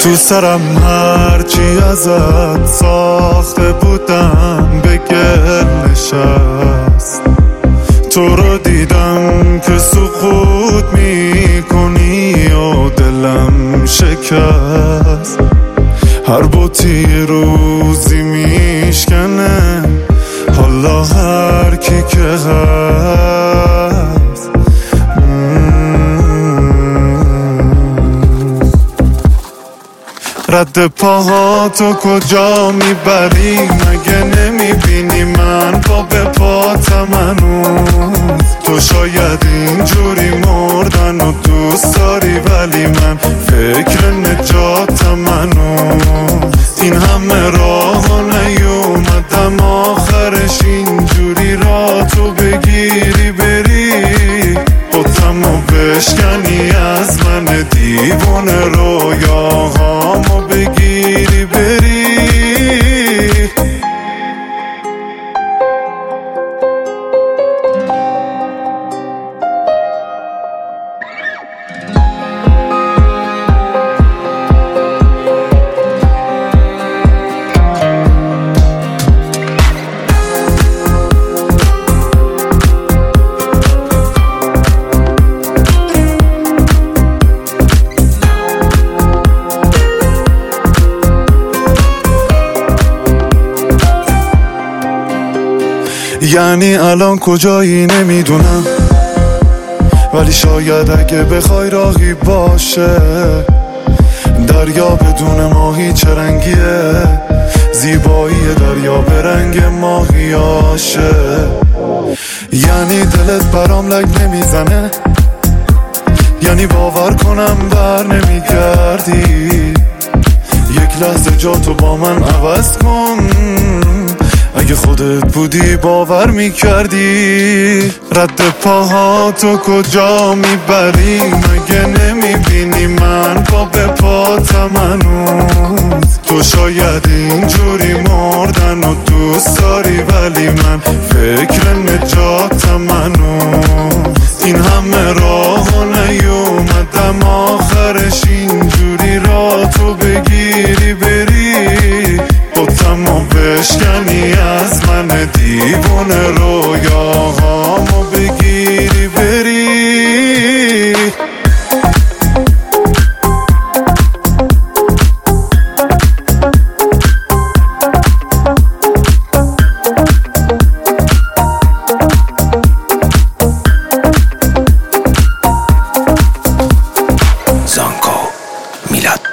تو سرم هرچی ازت ساخته بودم به گل نشست. تو رو دیدم که سقوط میکنی و دلم شکست. هر بوتی روزی میشکنه حالا هر کی که هست. رد پاهاتو کجا میبری؟ مگه نمیبینی من پا به پاتم هنوز؟ تو شاید اینجوری مردن و دوست داری ولی من فکر نجاتم هنوز. این همه راه و نیومدم آخرش اینجوری را تو بگیری بری بطمو بشکنی از من دیوونه رویاهامو بگیری بری. یعنی الان کجایی نمیدونم، ولی شاید اگه بخوای راهی باشه. دریا بدون ماهی چه رنگیه؟ زیبایی دریا به رنگ ماهیاشه. یعنی دلت برام لگ نمیزنه؟ یعنی باور کنم بر نمیگردی؟ یک لحظه جاتو با من عوض کن، اگه خودت بودی باور میکردی. رد پاهاتو کجا میبری؟ مگه نمیبینی من پا به پاتم هنوز؟ تو شاید اینجوری مردن و دوست داری ولی من فکر نجاتم هنوز. این همه راه و نیومدم آخرش اینجوری را تو بگیری بری بطمو بشکنی از من دیوونه رویاهامو بگیری بری. زانکو میلاد.